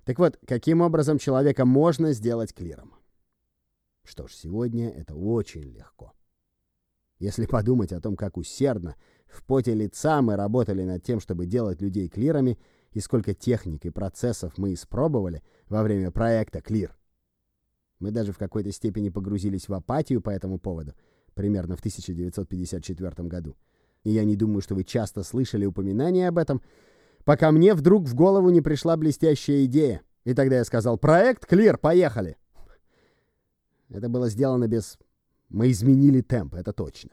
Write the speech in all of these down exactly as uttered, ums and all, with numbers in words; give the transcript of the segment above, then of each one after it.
Так вот, каким образом человека можно сделать клиром? Что ж, сегодня это очень легко. Если подумать о том, как усердно, в поте лица мы работали над тем, чтобы делать людей клирами, и сколько техник и процессов мы испробовали во время проекта «Клир». Мы даже в какой-то степени погрузились в апатию по этому поводу, примерно в тысяча девятьсот пятьдесят четвёртом году. И я не думаю, что вы часто слышали упоминания об этом, пока мне вдруг в голову не пришла блестящая идея. И тогда я сказал: «Проект «Клир», поехали!» Это было сделано без... Мы изменили темп, это точно.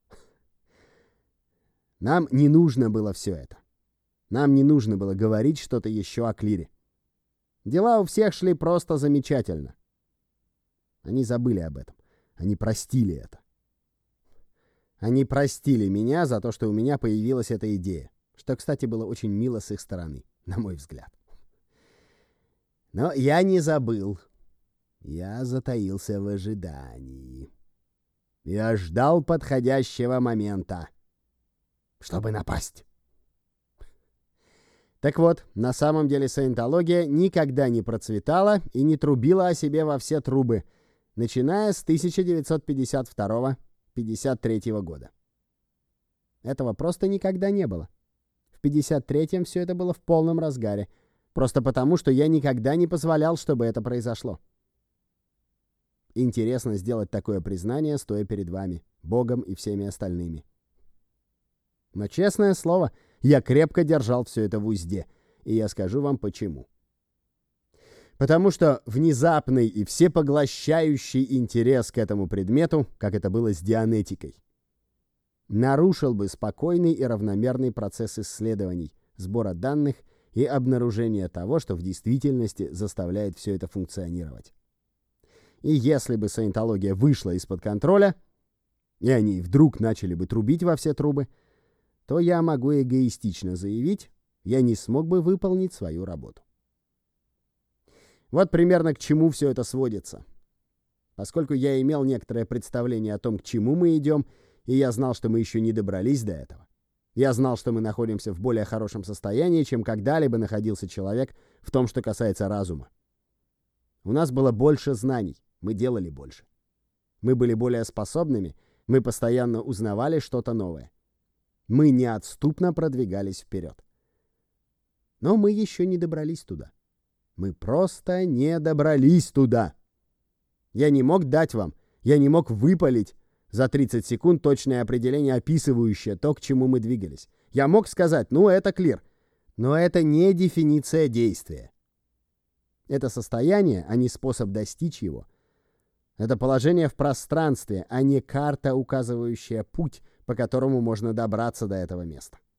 Нам не нужно было все это. Нам не нужно было говорить что-то еще о клире. Дела у всех шли просто замечательно. Они забыли об этом. Они простили это. Они простили меня за то, что у меня появилась эта идея. Что, кстати, было очень мило с их стороны, на мой взгляд. Но я не забыл. Я затаился в ожидании. Я ждал подходящего момента, чтобы напасть. Так вот, на самом деле саентология никогда не процветала и не трубила о себе во все трубы, начиная с тысяча девятьсот пятьдесят второго — пятьдесят третьего года. Этого просто никогда не было. В пятьдесят третьем все это было в полном разгаре, просто потому, что я никогда не позволял, чтобы это произошло. Интересно сделать такое признание, стоя перед вами, Богом и всеми остальными. Но, честное слово, я крепко держал все это в узде, и я скажу вам почему. Потому что внезапный и всепоглощающий интерес к этому предмету, как это было с дианетикой, нарушил бы спокойный и равномерный процесс исследований, сбора данных и обнаружения того, что в действительности заставляет все это функционировать. И если бы саентология вышла из-под контроля, и они вдруг начали бы трубить во все трубы, то я могу эгоистично заявить, я не смог бы выполнить свою работу. Вот примерно к чему все это сводится. Поскольку я имел некоторое представление о том, к чему мы идем, и я знал, что мы еще не добрались до этого. Я знал, что мы находимся в более хорошем состоянии, чем когда-либо находился человек в том, что касается разума. У нас было больше знаний, мы делали больше. Мы были более способными, мы постоянно узнавали что-то новое. Мы неотступно продвигались вперед. Но мы еще не добрались туда. Мы просто не добрались туда. Я не мог дать вам, я не мог выпалить за тридцать секунд точное определение, описывающее то, к чему мы двигались. Я мог сказать: ну, это клир. Но это не дефиниция действия. Это состояние, а не способ достичь его. Это положение в пространстве, а не карта, указывающая путь, по которому можно добраться до этого места.